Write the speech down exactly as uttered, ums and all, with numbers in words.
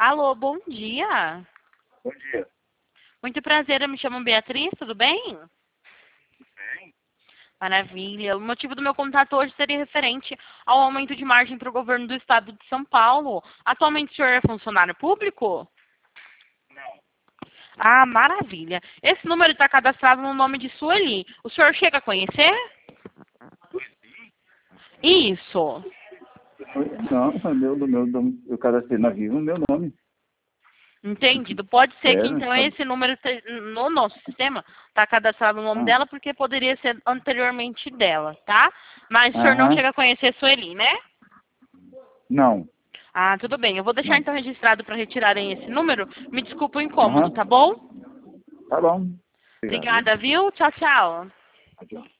Alô, bom dia. Bom dia. Muito prazer, eu me chamo Beatriz, tudo bem? Bem? Maravilha. O motivo do meu contato hoje seria referente ao aumento de margem para o governo do estado de São Paulo. Atualmente o senhor é funcionário público? Não. Ah, maravilha. Esse número está cadastrado no nome de Sueli. O senhor chega a conhecer? Sueli? Isso. Não, meu, do meu, do, eu cadastrei na Vivo o meu nome. Entendido. Pode ser que Sério? então Tá- esse número esteja- no nosso sistema está cadastrado o nome Ah, dela porque poderia ser anteriormente dela, tá? Mas o senhor não aham. chega a conhecer Sueli, né? Não, Ah, tudo bem. Eu vou deixar não. então registrado para retirarem esse número. Me desculpa o incômodo, Aham. tá bom? Tá bom. Obrigado. Obrigada, viu? Tchau, tchau. Adiós.